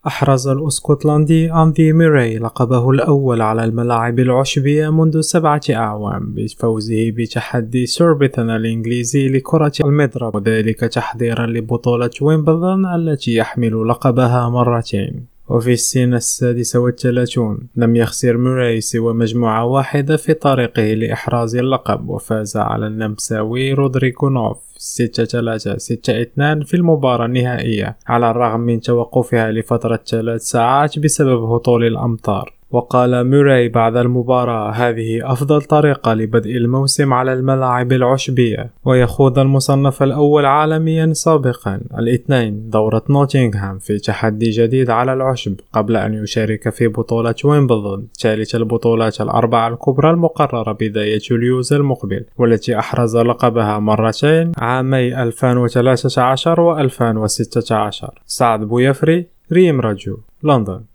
أحرز الأسكتلندي أندي ميراي لقبه الأول على الملاعب العشبية منذ 7 أعوام بفوزه بتحدي سوربيتون الإنجليزي لكرة المضرب، وذلك تحضيرا لبطولة ويمبلدون التي يحمل لقبها مرتين. وفي السنة 36 لم يخسر ميراي سوى مجموعة واحدة في طريقه لإحراز اللقب، وفاز على النمساوي رودريغونوف 6-3 6-2 في المباراة النهائية على الرغم من توقفها لفترة 3 ساعات بسبب هطول الأمطار. وقال ميراي بعد المباراة: هذه أفضل طريقة لبدء الموسم على الملاعب العشبية. ويخوض المصنف الأول عالميا سابقا الاثنين دورة نوتنغهام في تحدي جديد على العشب قبل أن يشارك في بطولة ويمبلدون ثالث البطولات الأربعة الكبرى المقررة بداية يوليوز المقبل، والتي أحرز لقبها مرتين عامي 2013 و 2016. سعد بويفري، ريم راديو، لندن.